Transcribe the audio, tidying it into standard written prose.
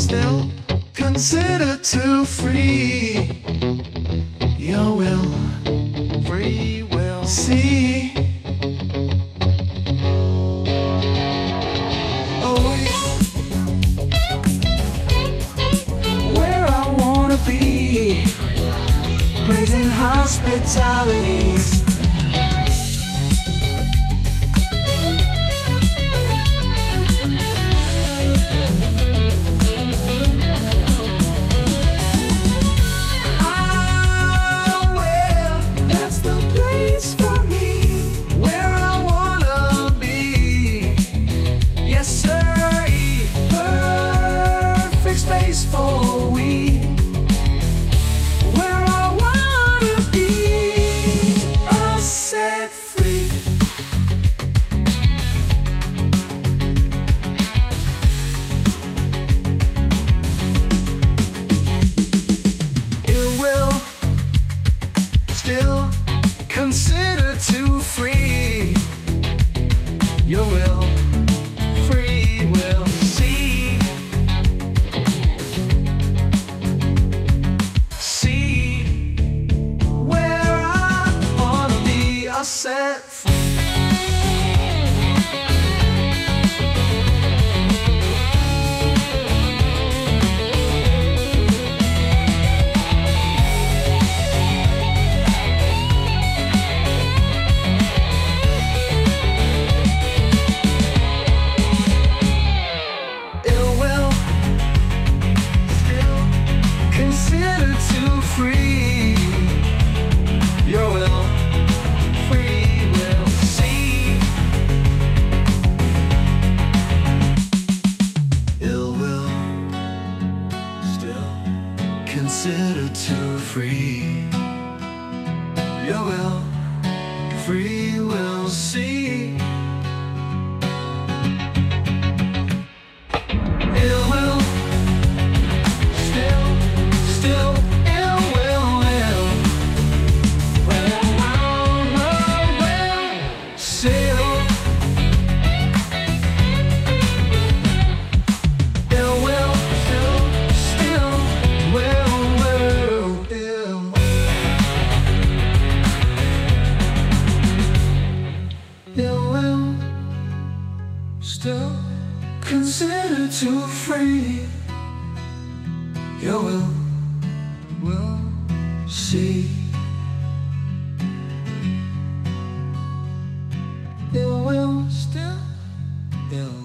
still consider to free your will, free will. See, oh, where I wanna be, praising hospitality. For we, where I wanna be, all set free. It will still consider to free your will, free will. Set free. It will still consider to free your will. Consider to free your will, free will. See, it will still it will still. Still consider to free your will see. It will still